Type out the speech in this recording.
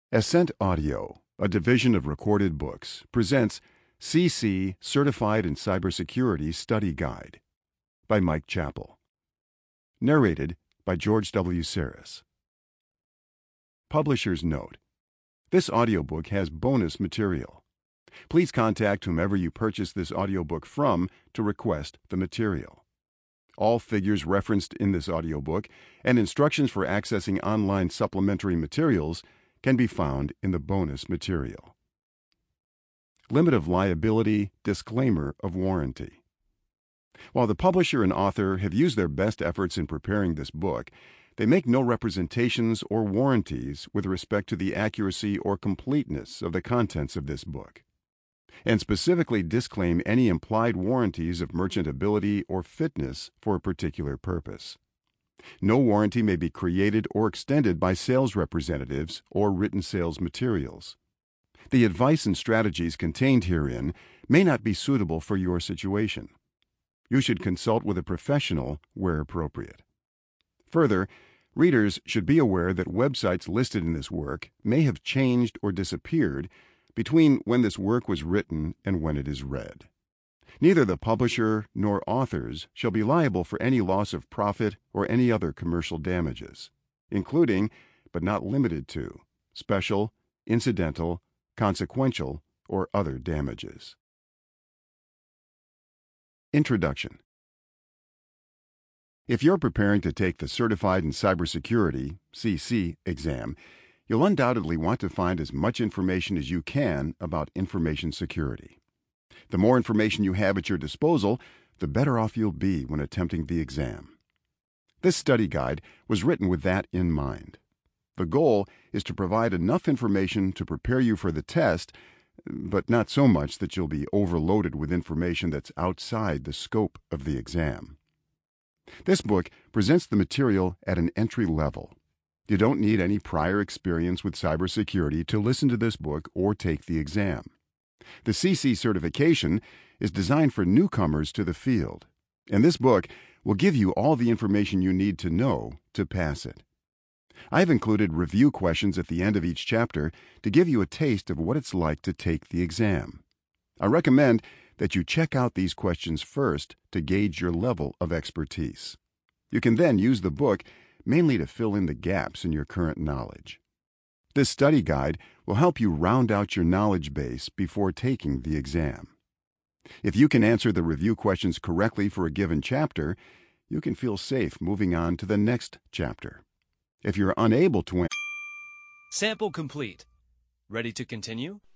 Ascent Audio, a division of Recorded Books, presents CC Certified in Cybersecurity Study Guide by Mike Chappell. Narrated by George W. Saris. Publisher's Note: this audiobook has bonus material. Please contact whomever you purchase this audiobook from to request the material. All figures referenced in this audiobook and instructions for accessing online supplementary materials can be found in the bonus material. Limit of liability, disclaimer of warranty. While the publisher and author have used their best efforts in preparing this book, they make no representations or warranties with respect to the accuracy or completeness of the contents of this book, and specifically disclaim any implied warranties of merchantability or fitness for a particular purpose. No warranty may be created or extended by sales representatives or written sales materials. The advice and strategies contained herein may not be suitable for your situation. You should consult with a professional where appropriate. Further, readers should be aware that websites listed in this work may have changed or disappeared between when this work was written and when it is read. Neither the publisher nor authors shall be liable for any loss of profit or any other commercial damages, including, but not limited to, special, incidental, consequential, or other damages. Introduction. If you're preparing to take the Certified in Cybersecurity (CC) exam, you'll undoubtedly want to find as much information as you can about information security. The more information you have at your disposal, the better off you'll be when attempting the exam. This study guide was written with that in mind. The goal is to provide enough information to prepare you for the test, but not so much that you'll be overloaded with information that's outside the scope of the exam. This book presents the material at an entry level. You don't need any prior experience with cybersecurity to listen to this book or take the exam. The CC certification is designed for newcomers to the field, and this book will give you all the information you need to know to pass it. I've included review questions at the end of each chapter to give you a taste of what it's like to take the exam. I recommend that you check out these questions first to gauge your level of expertise. You can then use the book mainly to fill in the gaps in your current knowledge. This study guide will help you round out your knowledge base before taking the exam. If you can answer the review questions correctly for a given chapter, you can feel safe moving on to the next chapter. If you're unable to Sample complete. Ready to continue?